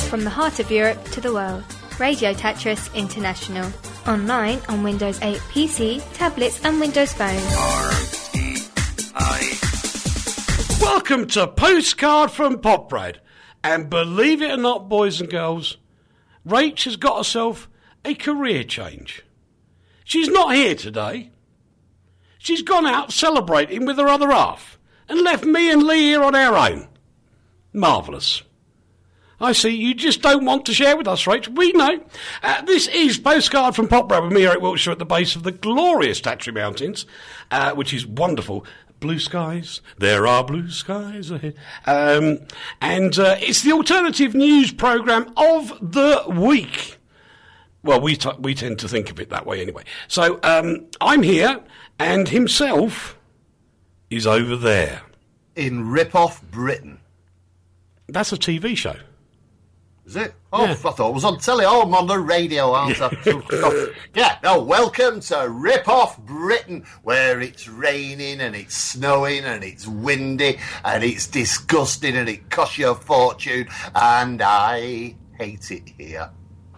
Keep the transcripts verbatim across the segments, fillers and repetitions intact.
From the heart of Europe to the world. Radio Tetris International. Online on Windows eight P C, tablets and Windows Phone. R T I. Welcome to Postcard from Pop Brad. And believe it or not, boys and girls, Rach has got herself a career change. She's not here today. She's gone out celebrating with her other half and left me and Lee here on our own. Marvellous. I see, you just don't want to share with us, Rach. We know. Uh, this is Postcard from Pop Brad with me, Eric Wiltshire, at the base of the glorious Tatry Mountains, uh, which is wonderful. Blue skies, there are blue skies ahead. Um, and uh, it's the alternative news programme of the week. Well, we t- we tend to think of it that way anyway. So um, I'm here, and himself is over there. In Rip-Off Britain. That's a T V show. Is it? Oh, Yeah. I thought it was on telly. Oh, I'm on the radio, aren't I? Yeah, no, welcome to Rip-Off Britain, where it's raining and it's snowing and it's windy and it's disgusting and it costs you a fortune, and I hate it here.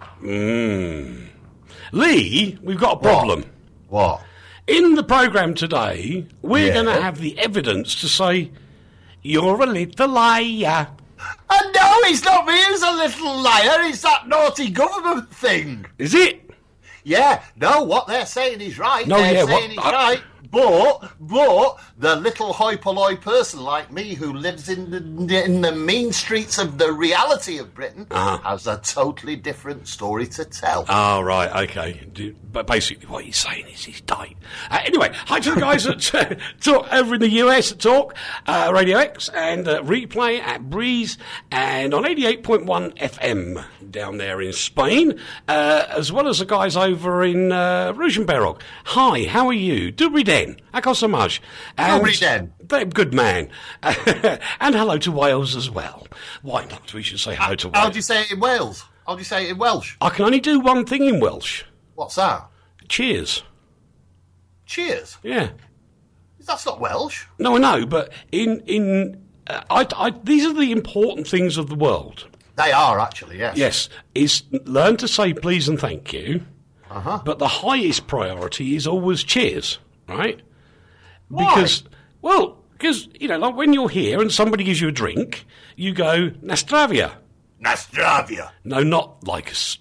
Mm. Lee, we've got a problem. What? In the programme today, we're Yeah. going to have the evidence to say, you're a little liar. And no, it's not me who's a little liar, it's that naughty government thing. Is it? Yeah, no, what they're saying is right. No, they're yeah, saying what- it's I- right. But, but, the little hoi polloi person like me who lives in the, in the mean streets of the reality of Britain Uh-huh. has a totally different story to tell. Oh, right, okay. Do, but basically what he's saying is he's died. Uh, anyway, hi to the guys at uh, Talk over in the U S at Talk, uh, Radio X, and uh, Replay at Breeze, and on eighty-eight point one F M down there in Spain, uh, as well as the guys over in uh, Rugenberg. Hi, how are you? Dobry den. How so much? And Dobry den. they're good man. And hello to Wales as well. Why not? We should say hello to Wales. How do you say it in Wales? How do you say it in Welsh? I can only do one thing in Welsh. What's that? Cheers. Cheers. Yeah. That's not Welsh. No, I know, but in in uh, I, I, these are the important things of the world. They are, actually, yes. Yes, is learn to say please and thank you. Uh-huh. But the highest priority is always cheers, right? Why? Because, well, because you know, like when you're here and somebody gives you a drink, you go Nastravia. Nastravia. No, not like us.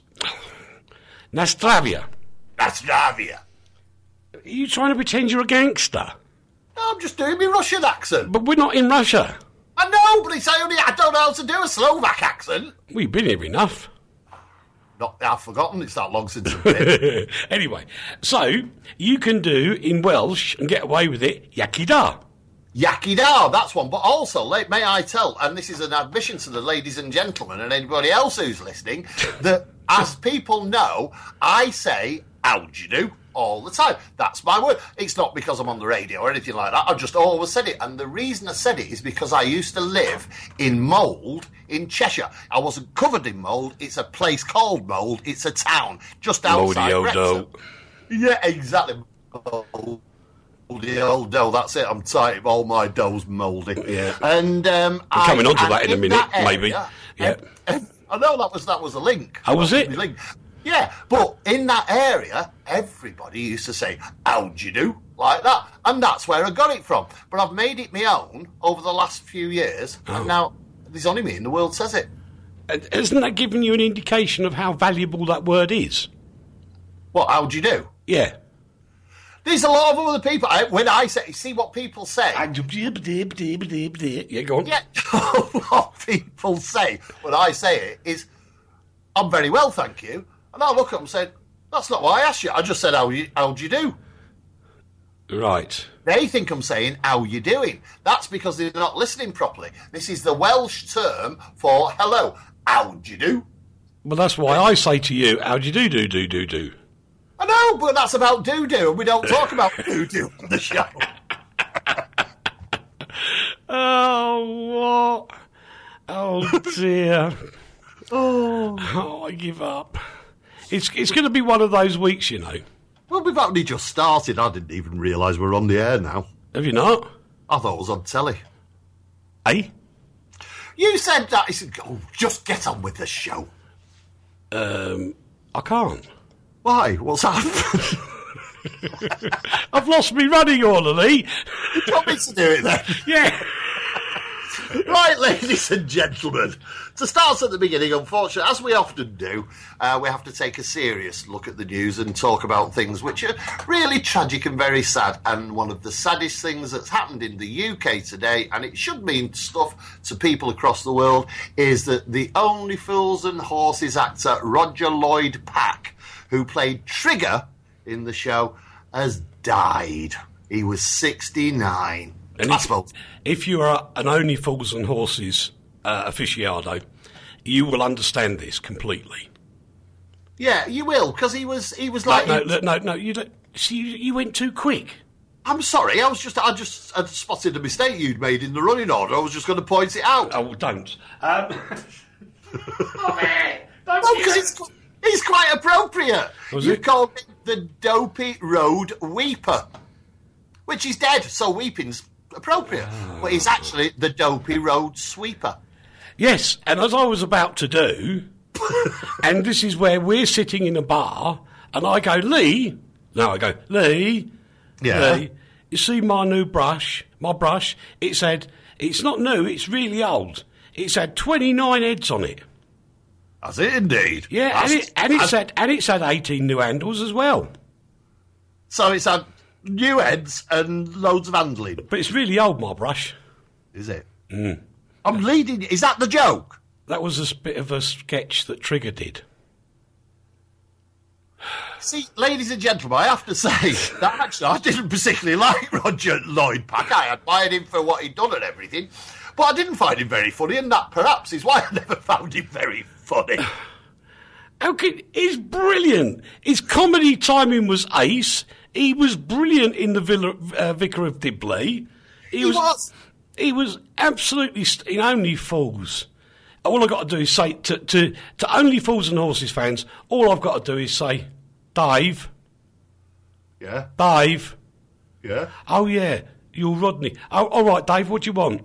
Nastravia. Nastravia. Are you trying to pretend you're a gangster? No, I'm just doing my Russian accent. But we're not in Russia. I know, but it's only I don't know how to do a Slovak accent. We've been here enough. Not, I've forgotten. It's that long since I've been. Anyway, so you can do in Welsh and get away with it, Yakida. Yakida, that's one. But also, like, may I tell, and this is an admission to the ladies and gentlemen and anybody else who's listening, that as people know, I say, how do you do? All the time. That's my word. It's not because I'm on the radio or anything like that. I've just always said it. And the reason I said it is because I used to live in Mould in Cheshire. I wasn't covered in mould. It's a place called Mould. It's a town just outside Mouldy Wrexham. old dough. Yeah, exactly. Mouldy old dough. That's it. I'm tired of all my dough's mouldy. Yeah. And um, We're coming I- on to and that in a minute, that maybe. area- Yeah. um, I know that was that was a link. Oh, was That it? my link. Yeah, but in that area, everybody used to say, how'd you do? Like that. And that's where I got it from. But I've made it my own over the last few years. Oh. And now there's only me in the world says it. Uh, Isn't that giving you an indication of how valuable that word is? What, how'd you do? Yeah. There's a lot of other people. I, when I say, see what people say. Yeah, go on. Yeah, what people say when I say it is, I'm very well, thank you. And I look at them and say, that's not what I asked you. I just said, how you, how'd you do? Right. They think I'm saying, how you doing? That's because they're not listening properly. This is the Welsh term for hello. How'd you do? Well, that's why I say to you, how do you do, do, do, do, do? I know, but that's about doo-doo, and we don't talk about doo-doo on the show. Oh, what? Oh, dear. oh. oh, I give up. It's it's going to be one of those weeks, you know. Well, we've only just started. I didn't even realise we're on the air now. Have you not? I thought it was on telly. Eh? You said that. He said, oh, just get on with the show. Um, I can't. Why? What's happened? I've lost me running order, Lee. You want me to do it then? Yeah. Right, ladies and gentlemen, to start at the beginning, unfortunately, as we often do, uh, we have to take a serious look at the news and talk about things which are really tragic and very sad. And one of the saddest things that's happened in the U K today, and it should mean stuff to people across the world, is that the Only Fools and Horses actor Roger Lloyd Pack, who played Trigger in the show, has died. He was sixty-nine. And I if, suppose. if you are an Only Fools and Horses uh, aficionado, you will understand this completely. Yeah, you will, because he was he was like. No, no, no, no. You don't, see, you, you went too quick. I'm sorry. I was just I just I spotted a mistake you'd made in the running order. I was just going to point it out. Oh, well, don't. Um, oh man, don't No, because it's it's quite appropriate. Was You it? called him the Dopey Road Weeper, which is dead, so weeping's appropriate. Oh. But he's actually the Dopey Road Sweeper. Yes, and as I was about to do, and this is where we're sitting in a bar, and I go, Lee. No, I go, Lee. Yeah. Lee, you see my new brush? My brush. It's had. It's not new. It's really old. It's had twenty-nine heads on it. Has it indeed? Yeah, That's- and, it, and it's that's- had and it's had eighteen new handles as well. So it's had new heads and loads of handling. But it's really old, my brush. Is it? Mm. I'm leading. Is that the joke? That was a s- bit of a sketch that Trigger did. See, ladies and gentlemen, I have to say that actually I didn't particularly like Roger Lloyd Pack. I admired him for what he'd done and everything, but I didn't find him very funny, and that perhaps is why I never found him very funny. How can, he's brilliant. His comedy timing was ace. He was brilliant in the Villa, uh, Vicar of Dibley. He was. He was absolutely st- in Only Fools. All I've got to do is say to, to to Only Fools and Horses fans. All I've got to do is say, Dave, Yeah, Dave. yeah. Oh yeah, you're Rodney. Oh, all right, Dave. What do you want?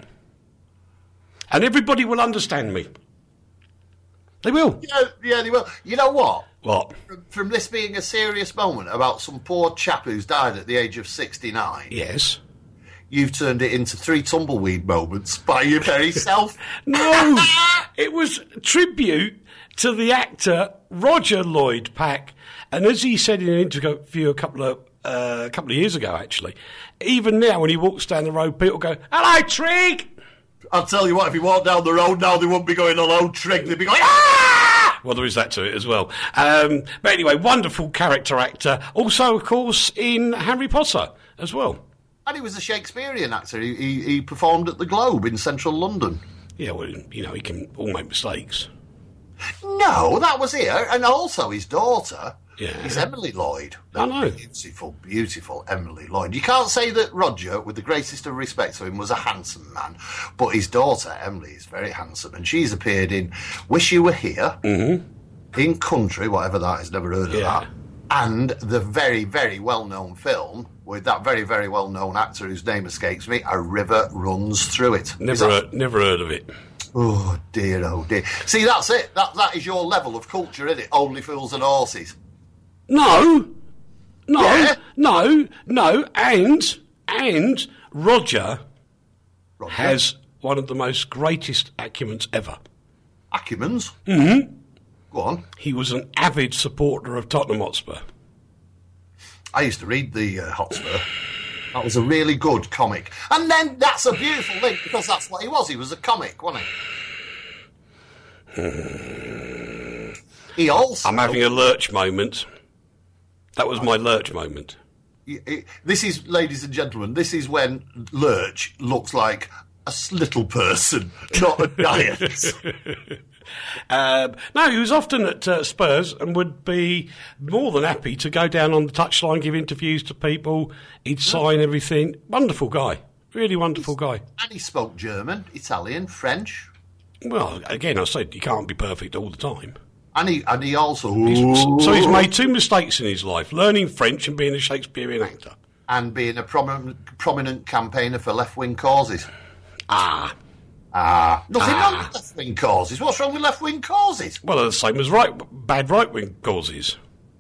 And everybody will understand me. They will. Yeah, yeah, they will. You know what? What? From, from this being a serious moment about some poor chap who's died at the age of sixty-nine, Yes. you've turned it into three tumbleweed moments by your very self. No, it was a tribute to the actor Roger Lloyd Pack, and as he said in an interview a couple of uh, a couple of years ago, actually, even now when he walks down the road, people go, "Hello, Trig." I'll tell you what, if he walked down the road now, they wouldn't be going hello, Trig. They'd be going, ah! Well, there is that to it as well. Um, but anyway, wonderful character actor. Also, of course, in Harry Potter as well. And he was a Shakespearean actor. He, he, he performed at the Globe in central London. Yeah, well, you know, he can all make mistakes. No, that was it. And also his daughter Yeah. is Emily Lloyd. I know. Beautiful, beautiful Emily Lloyd. You can't say that Roger, with the greatest of respect to him, was a handsome man. But his daughter, Emily, is very handsome. And she's appeared in Wish You Were Here, mm-hmm. in Country, whatever that is, never heard of Yeah. that. And the very, very well-known film with that very, very well-known actor whose name escapes me, A River Runs Through It. Is Never, that- heard, never heard of it. Oh, dear, oh, dear. See, that's it. That That is your level of culture, isn't it? Only Fools and Horses. No, no, Yeah. no, no, and and Roger, Roger. has one of the most greatest acumens ever. Acumens? Mm-hmm. Go on. He was an avid supporter of Tottenham Hotspur. I used to read the uh, Hotspur. That was a really good comic. And then that's a beautiful link, because that's what he was. He was a comic, wasn't he? He also... I'm having a lurch moment. That was my lurch moment. he- he- This is, ladies and gentlemen, this is when Lurch looks like a s- little person, not a giant. Um, no, he was often at uh, Spurs and would be more than happy to go down on the touchline, give interviews to people. He'd sign everything. Wonderful guy. Really wonderful guy. And he spoke German, Italian, French. Well, again, I said you can't be perfect all the time. And he, and he also... So he's made two mistakes in his life, learning French and being a Shakespearean actor. And being a prominent, prominent campaigner for left-wing causes. Ah. Ah, nothing Ah. wrong with left-wing causes. What's wrong with left-wing causes? Well, they're the same as right, bad right-wing causes.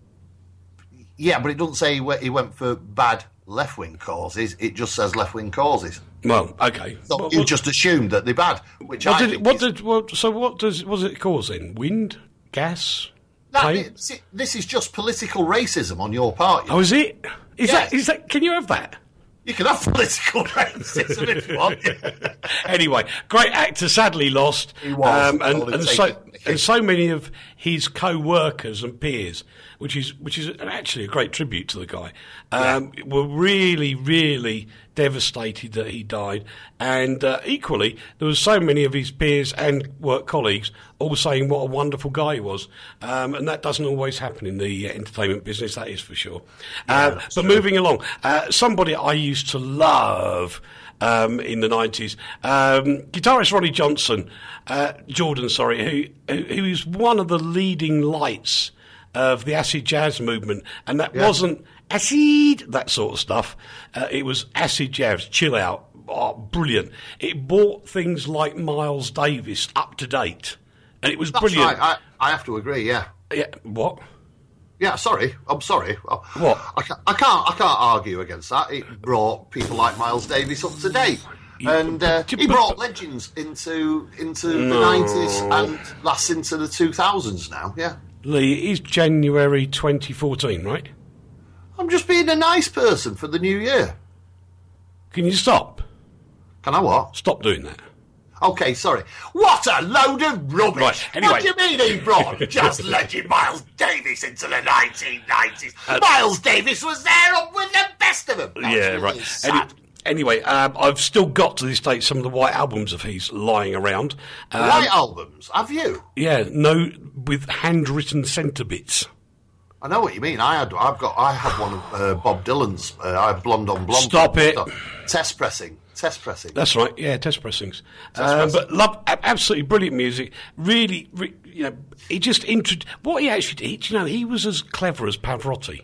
Yeah, but it doesn't say he went, he went for bad left-wing causes. It just says left-wing causes. Well, okay. So What- you what- just assumed that they're bad, which what I did it, think what is- did what, so what does was it causing? Wind, gas, that, paint? see, this is just political racism on your part. Oh, is it? Is Yes. that is that? Can you have that? You can have political racism if you want. Anyway, great actor, sadly lost. He was. um, and, Well, and take so it. and so many of his co-workers and peers, which is which is actually a great tribute to the guy, um, were really, really devastated that he died. And uh, equally, there were so many of his peers and work colleagues all saying what a wonderful guy he was. Um, and that doesn't always happen in the uh, entertainment business, that is for sure. uh, but moving along, uh, somebody I used to love um, in the nineties, um, guitarist Ronnie Johnson, uh, Jordan, sorry, who, who, who is one of the leading lights of the acid jazz movement, and that Yeah. wasn't acid, that sort of stuff. Uh, it was acid jazz, chill out, oh, brilliant. It brought things like Miles Davis up to date, and it was That's brilliant. right. I, I have to agree. Yeah. Yeah, what? Yeah. Sorry. I'm sorry. What? I can't. I can't. I can't argue against that. It brought people like Miles Davis up to date. And uh, he brought legends into into the nineties and last into the two thousands now. Yeah. Lee, it is January twenty fourteen, right? I'm just being a nice person for the new year. Can you stop? Can I what? Stop doing that. Okay, sorry. What a load of rubbish! Right, anyway. What do you mean he brought just legend Miles Davis into the nineteen nineties? Miles Davis was there up with the best of them. That's yeah, really right. sad. Any, anyway, um, I've still got to this date some of the white albums of his lying around. Um, White albums, have you? Yeah, no, with handwritten centre bits. I know what you mean. I had, I've got, I had one of uh, Bob Dylan's. Uh, I had Blonde on Blonde. Stop it. Test pressing, test pressing. That's right, yeah, test pressings. Test Um, pressing. but love, a- absolutely brilliant music. Really, re, you know, he just introduced. What he actually did, you know, he was as clever as Pavarotti,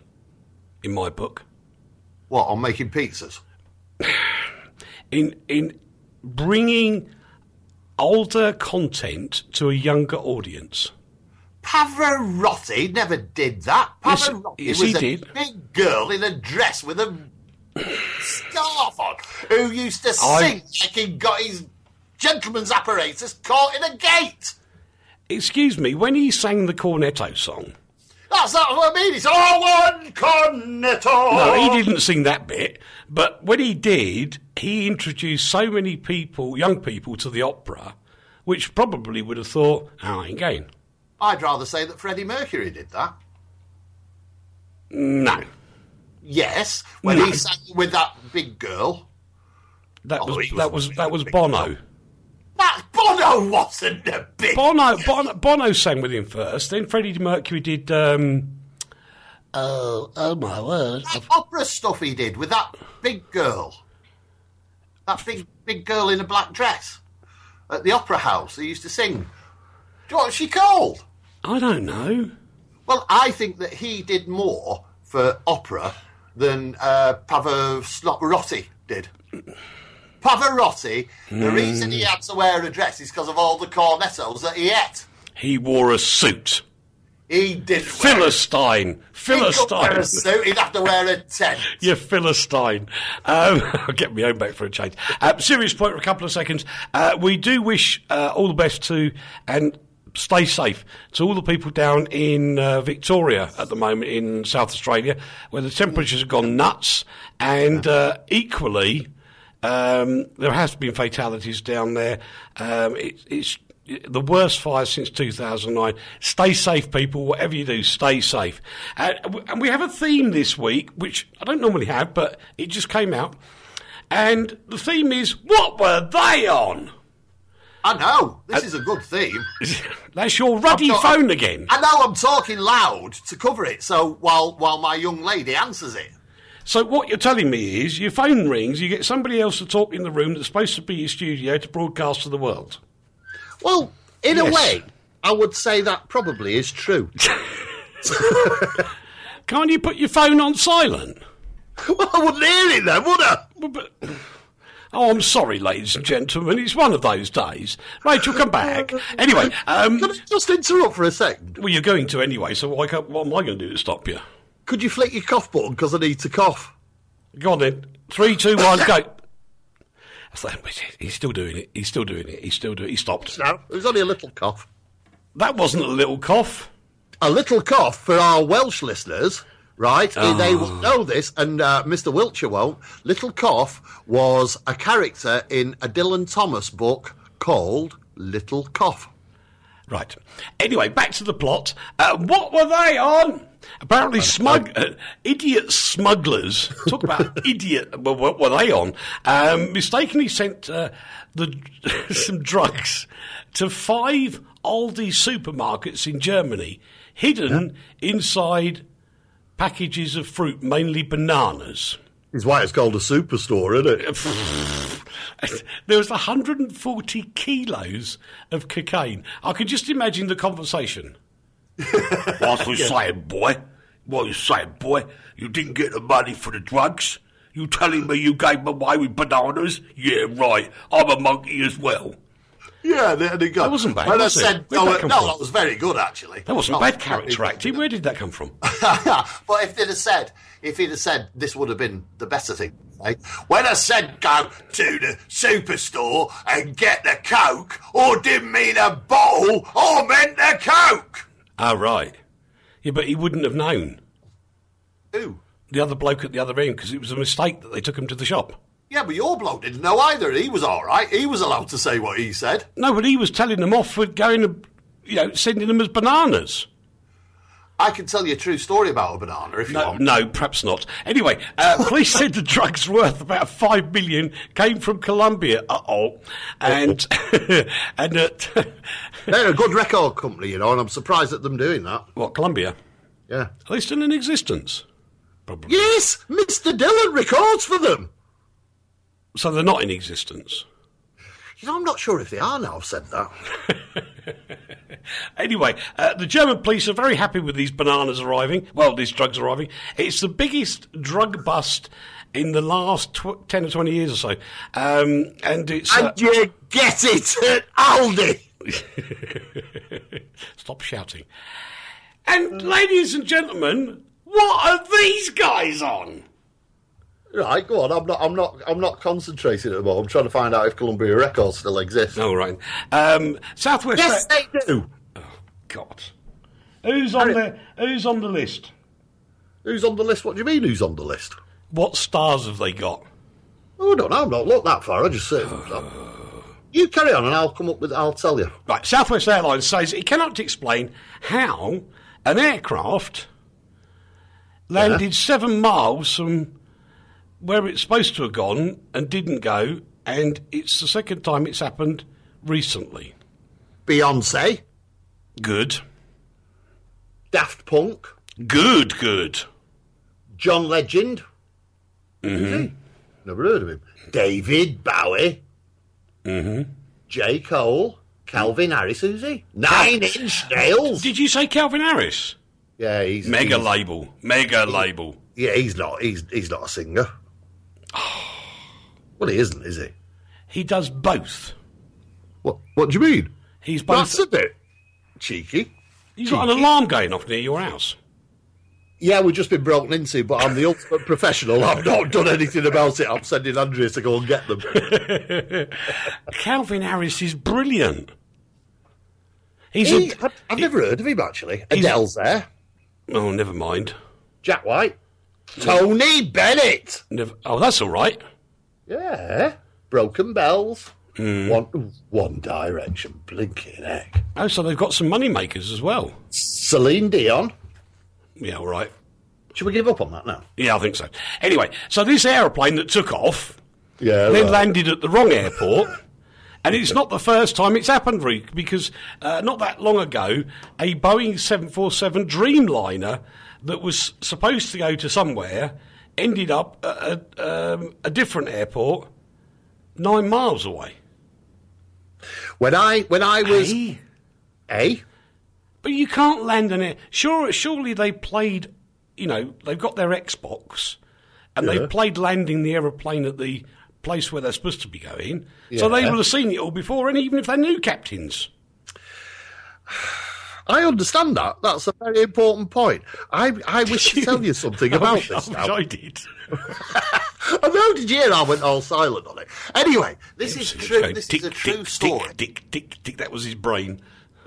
in my book. What, on making pizzas? In in bringing older content to a younger audience. Pavarotti never did that. Yes, Pavarotti yes, was he a did. big girl in a dress with a scarf on who used to I- sing like he got his gentleman's apparatus caught in a gate. Excuse me, when he sang the Cornetto song, That's not what I mean. It's all one cornetto. no, he didn't sing that bit, but when he did, he introduced so many people, young people, to the opera, which probably would have thought, oh, I ain't going. I'd rather say that Freddie Mercury did that. No, Yes, when No. he sang with that big girl. that Oh, was he was that was really that was big. Bono. That Bono wasn't a big. Bono, Bono, Bono sang with him first. Then Freddie Mercury did. Um, oh, oh my word! That opera stuff he did with that big girl. That big big girl in a black dress at the opera house. They used to sing. Do you know what she called? I don't know. Well, I think that he did more for opera than uh, Pavarotti did. Pavarotti, the Hmm. reason he had to wear a dress is because of all the cornettos that he ate. He wore a suit. He did. Philistine, He couldn't wear Philistine. a suit. He'd have to wear a tent. You Philistine. Um, I'll get my own back for a change. Uh, serious point for a couple of seconds. Uh, we do wish uh, all the best to, and stay safe, to all the people down in uh, Victoria at the moment in South Australia, where the temperatures have gone nuts, and uh, equally, um, there has been fatalities down there. Um, it, it's the worst fire since two thousand nine. Stay safe, people. Whatever you do, stay safe. Uh, and we have a theme this week, which I don't normally have, but it just came out. And the theme is, what were they on? I know. This is a good theme. That's your ruddy I'm not- phone again. I know I'm talking loud to cover it, so while while my young lady answers it. So what you're telling me is, your phone rings, you get somebody else to talk in the room that's supposed to be your studio to broadcast to the world. Well, in Yes. a way, I would say that probably is true. Can't you put your phone on silent? Well, I wouldn't hear it then, would I? Well, but Oh, I'm sorry, ladies and gentlemen. It's one of those days. Rachel, come back. Anyway, um, Can I just interrupt for a second? well, you're going to anyway, so why can't, what am I going to do to stop you? Could you flick your cough button because I need to cough? Go on then. Three, two, one, go. That's like- He's still doing it. He's still doing it. He's still doing it. He stopped. No, it was only a little cough. That wasn't a little cough. A little cough for our Welsh listeners, right? They will know this, and uh, Mister Wiltshire won't. Little Cough was a character in a Dylan Thomas book called Little Cough. Right. Anyway, back to the plot. Uh, what were they on? Apparently, smug, uh, idiot smugglers. Talk about idiot. Well, what were they on? Um, mistakenly sent uh, the some drugs to five Aldi supermarkets in Germany, hidden inside packages of fruit, mainly bananas. Is why it's called a superstore, isn't it? There was one hundred forty kilos of cocaine. I can just imagine the conversation. What's you saying, boy? What you saying, boy? You didn't get the money for the drugs? You telling me you gave them away with bananas? Yeah, right. I'm a monkey as well. Yeah, there they go. That wasn't bad, When was I it? said, Where'd no, that come no, from? that was very good, actually. That wasn't That bad was character very acting. good. Where did that come from? But if they'd have said, if he'd have said, this would have been the better thing. Right? When I said go to the superstore and get the Coke, or didn't mean a bottle, or meant the Coke. Oh, right. Yeah, but he wouldn't have known. Who? The other bloke at the other end, because it was a mistake that they took him to the shop. Yeah, but your bloke didn't know either. He was all right. He was allowed to say what he said. No, but he was telling them off for going to, you know, sending them as bananas. I can tell you a true story about a banana if you No, want. no, perhaps not. Anyway, uh, police said the drugs worth about five million came from Colombia. Uh oh, and and uh, They're a good record company, you know, and I'm surprised at them doing that. what, Colombia? Yeah. Are they still in existence? Probably. Yes, Mister Dillon records for them. So they're not in existence. You know, I'm not sure if they are now. I've said that. Anyway, uh, the German police are very happy with these bananas arriving. Well, these drugs arriving. It's the biggest drug bust in the last tw- ten or twenty years or so. Um, and it's... Uh, And you get it at Aldi. Stop shouting. And ladies and gentlemen, what are these guys on? Right, go on. I'm not. I'm not. I'm not concentrating at the moment. I'm trying to find out if Columbia Records still exists. Oh, right. Um, Southwest... Yes, they do. God. Who's on the Who's on the list? Who's on the list? What do you mean? Who's on the list? What stars have they got? Oh, I don't know. I've not looked that far. I just said. You carry on, and I'll come up with. I'll tell you. Right, Southwest Airlines says it cannot explain how an aircraft landed Yeah. seven miles from where it's supposed to have gone and didn't go, and it's the second time it's happened recently. Beyonce, Good. Daft Punk, Good, good. John Legend. Mm-hmm. Never heard of him. David Bowie. Mm-hmm. J. Cole. Calvin Harris. Who's he? Nine Inch Nails. Did you say Calvin Harris? Yeah, he's Mega he's- label. Mega label. Yeah, he's not. He's he's not a singer. Well, he isn't, is he? He does both. What What do you mean? He's both. That's a bit cheeky. You've got an alarm going off near your house. Yeah, we've just been broken into, but I'm the ultimate professional. I've not done anything about it. I'm sending Andrea to go and get them. Calvin Harris is brilliant. He's He, a, I've, I've he- never heard of him, actually. He's- Adele's there. Oh, never mind. Jack White. Tony Bennett. Never. Oh, that's all right. Yeah. Broken Bells. Hmm. One, One Direction. Blinking heck. Oh, so they've got some money makers as well. Celine Dion. Yeah, all right. Should we give up on that now? Yeah, I think so. Anyway, so this aeroplane that took off Yeah. then right. landed at the wrong airport. And it's not the first time it's happened, Rick, because uh, not that long ago, a Boeing seven forty-seven Dreamliner that was supposed to go to somewhere ended up at a, um, a different airport nine miles away. When I when I was Hey? eh? But you can't land an air. Sure, surely they played, you know, they've got their Xbox and Yeah. they played landing the aeroplane at the place where they're supposed to be going. So they Yeah. will have seen it all before, and even if they're new captains. I understand that. That's a very important point. I I wish to tell you something about I wish, this I, now. wish I did. I know, did you hear I went all silent on it? Anyway, this is true. Going This tick, is a true tick, story. Tick, tick, tick, tick. That was his brain.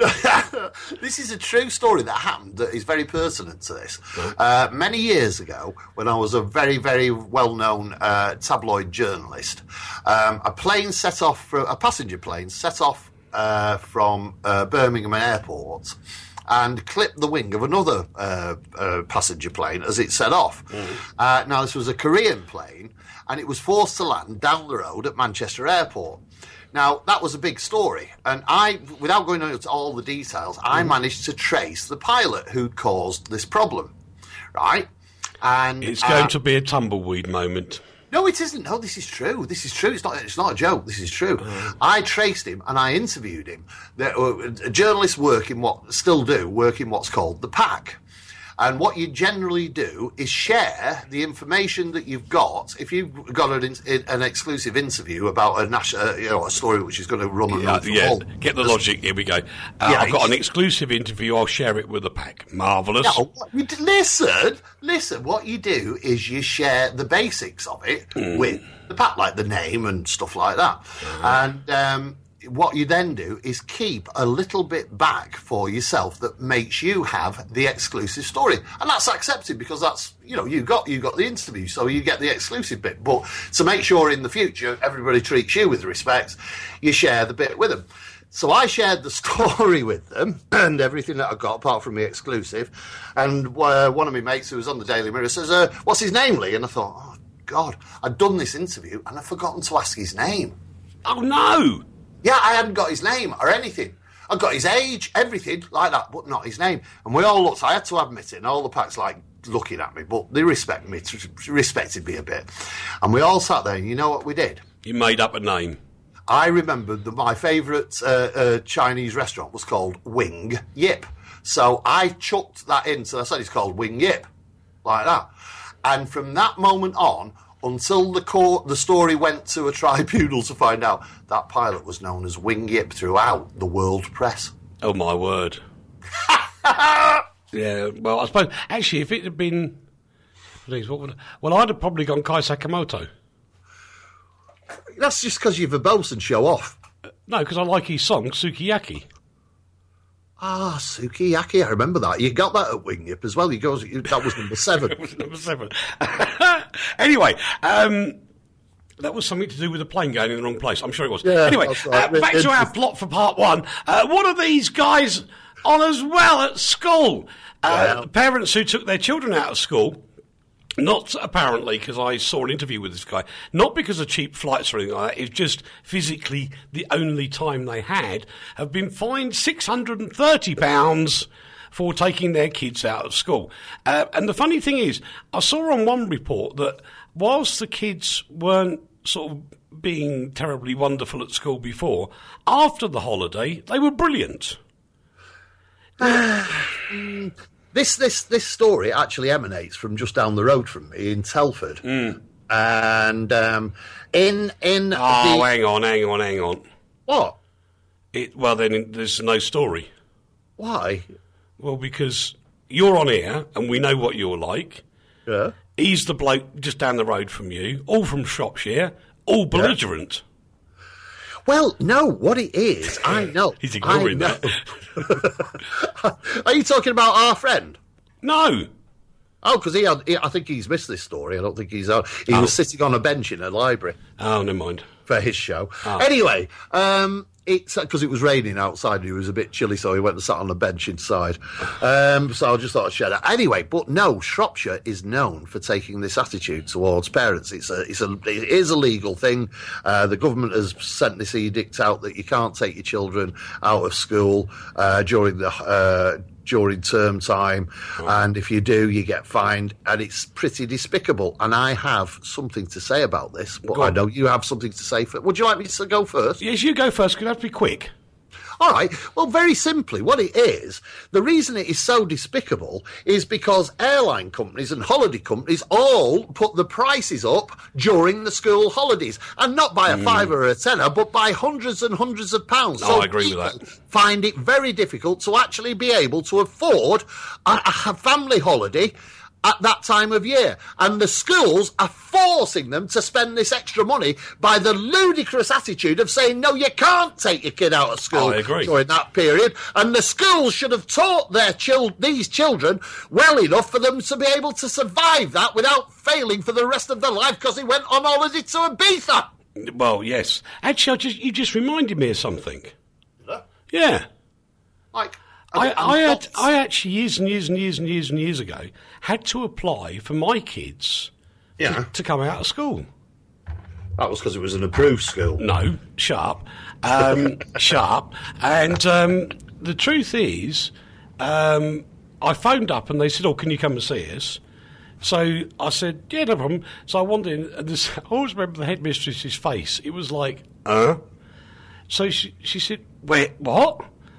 This is a true story that happened that is very pertinent to this. Uh, many years ago, when I was a very, very well-known uh, tabloid journalist, um, a plane set off, for, a passenger plane set off uh, from uh, Birmingham Airport and clipped the wing of another uh, uh, passenger plane as it set off. Mm. Uh, now, this was a Korean plane, and it was forced to land down the road at Manchester Airport. Now, that was a big story, and I, without going into all the details, I managed to trace the pilot who'd caused this problem, right? And It's going uh, to be a tumbleweed moment. No, it isn't. No, this is true. This is true. It's not. It's not a joke. This is true. I traced him and I interviewed him. There were journalists work in what still do work in what's called the pack. And what you generally do is share the information that you've got. If you've got an, an exclusive interview about a national, you know, a story which is going to run and Yeah, run for yeah. all- Get the logic. Here we go. Uh, Yeah, I've got it's- an exclusive interview. I'll share it with the pack. Marvellous. No, what you d- listen, listen. What you do is you share the basics of it with the pack, like the name and stuff like that. And um, what you then do is keep a little bit back for yourself that makes you have the exclusive story, and that's accepted because that's, you know, you got you got the interview, so you get the exclusive bit. But to make sure in the future everybody treats you with respect, you share the bit with them. So I shared the story with them and everything that I got, apart from the exclusive. And uh, one of my mates who was on the Daily Mirror says, uh, what's his name, Lee? And I thought, oh, God, I'd done this interview and I'd forgotten to ask his name. Oh, no. Yeah, I hadn't got his name or anything. I got his age, everything like that, but not his name. And we all looked, I had to admit it, and all the packs like looking at me, but they respect me, respected me a bit. And we all sat there, and you know what we did? You made up a name. I remembered that my favourite uh, uh, Chinese restaurant was called Wing Yip. So I chucked that in, so I said it's called Wing Yip, like that. And from that moment on, until the court, the story went to a tribunal to find out, that pilot was known as Wing Yip throughout the world press. Oh, my word. Yeah, well, I suppose, actually, if it had been... Please, what would, well, I'd have probably gone Kai Sakamoto. That's just because you're verbose and show off. No, because I like his song, Sukiyaki. Ah, Sukiyaki, I remember that. You got that at Wing Yip as well. You go, that was number seven. It was number seven. Anyway, um, that was something to do with the plane going in the wrong place. I'm sure it was. Yeah, anyway, that's right. uh, back to our plot for part one. Uh, what are these guys on as well at school? Uh, Yeah. Parents who took their children out of school, not apparently, because I saw an interview with this guy, not because of cheap flights or anything like that, it's just physically the only time they had, have been fined six hundred thirty pounds for taking their kids out of school. Uh, and the funny thing is, I saw on one report that whilst the kids weren't sort of being terribly wonderful at school before, after the holiday, they were brilliant. This this this story actually emanates from just down the road from me in Telford, Mm. and um, in in Oh, the hang on, hang on, hang on. what? It, well, then there's no story. Why? Well, because you're on here and we know what you're like. Yeah. He's the bloke just down the road from you, all from Shropshire, all belligerent. Well, no, what it is, I know. He's ignoring I know. that. Are you talking about our friend? No. Oh, because he had. He, I think he's missed this story. I don't think he's. Uh, he Oh. was sitting on a bench in a library Oh, never mind. for his show. Oh. Anyway, um, it's because it was raining outside and he was a bit chilly, so he went and sat on a bench inside. Um, so I just thought I'd share that. Anyway, but no, Shropshire is known for taking this attitude towards parents. It's a, it's a, it is a legal thing. Uh, the government has sent this edict out that you can't take your children out of school uh, during the. Uh, during term time, and if you do, you get fined, and it's pretty despicable. And I have something to say about this, but Go I on. know you have something to say. For, would you like me to go first? Yes, you go first, because you have to be quick. All right. Well, very simply, what it is, the reason it is so despicable is because airline companies and holiday companies all put the prices up during the school holidays, and not by a mm. fiver or a tenner, but by hundreds and hundreds of pounds. Oh, so I agree with that. Find it very difficult to actually be able to afford a, a family holiday at that time of year. And the schools are forcing them to spend this extra money by the ludicrous attitude of saying, no, you can't take your kid out of school I agree. during that period. And the schools should have taught their chil- these children well enough for them to be able to survive that without failing for the rest of their life because they went on holiday to Ibiza. Well, yes. Actually, I just, you just reminded me of something. Yeah. Yeah. Like... I, I, had, I actually, years and years and years and years and years ago, had to apply for my kids yeah. to, to come out of school. That was because it was an approved school. No, sharp. Um, sharp. And um, the truth is, um, I phoned up and they said, oh, can you come and see us? So I said, yeah, no problem. So I wanted in, and this, I always remember the headmistress's face. It was like, uh? So she, she said, wait, what?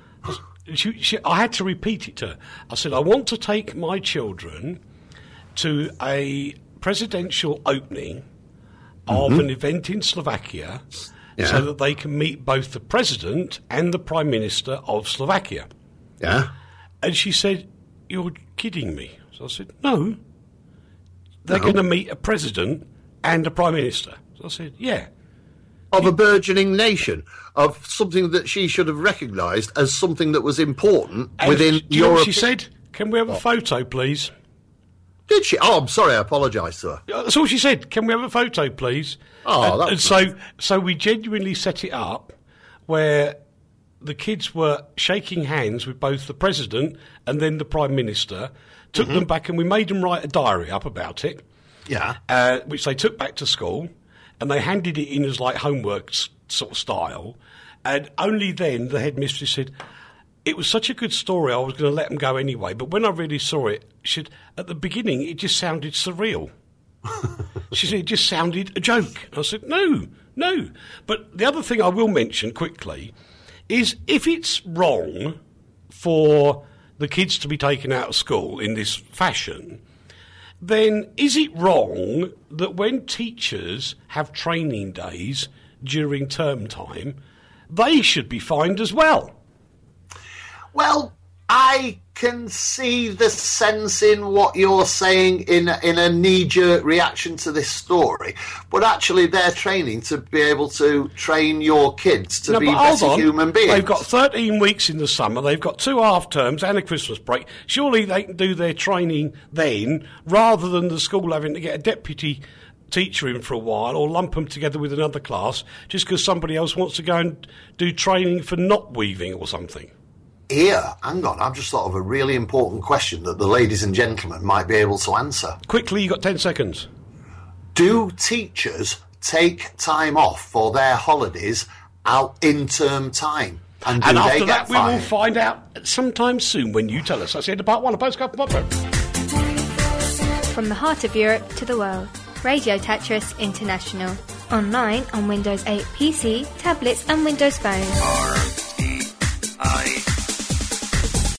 She, she, I had to repeat it to her. I said, I want to take my children to a presidential opening of mm-hmm. an event in Slovakia yeah. so that they can meet both the president and the prime minister of Slovakia. Yeah. And she said, you're kidding me. So I said, no. They're no. going to meet a president and a prime minister. So I said, yeah. Of a burgeoning nation, of something that she should have recognised as something that was important and within do you know Europe. what she said, can we have a photo, please? Did she? Oh, I'm sorry, I apologise to her. That's all she said. Can we have a photo, please? Oh, and, that's and so, nice. so we genuinely set it up where the kids were shaking hands with both the president and then the prime minister, took mm-hmm. them back, and we made them write a diary up about it. Yeah. Uh, which they took back to school, and they handed it in as like homework s- sort of style. And only then the headmistress said, it was such a good story, I was going to let them go anyway. But when I really saw it, she said, at the beginning, it just sounded surreal. She said, it just sounded a joke. I said, no, no. But the other thing I will mention quickly is if it's wrong for the kids to be taken out of school in this fashion, then is it wrong that when teachers have training days during term time, they should be fined as well? Well, I can see the sense in what you're saying in a, in a knee-jerk reaction to this story, but actually they're training to be able to train your kids to no, be but hold better on. human beings. They've got thirteen weeks in the summer, they've got two half-terms and a Christmas break. Surely they can do their training then, rather than the school having to get a deputy teacher in for a while or lump them together with another class just because somebody else wants to go and do training for knot weaving or something. Here, hang on, I've just thought of a really important question that the ladies and gentlemen might be able to answer. Quickly, you've got ten seconds. Do teachers take time off for their holidays out in term time? And, do and they after get that, we fined? will find out sometime soon when you tell us. I said part one of Postcard from Popper. From the heart of Europe to the world, Radio Tetris International. Online on Windows eight P C, tablets and Windows Phone.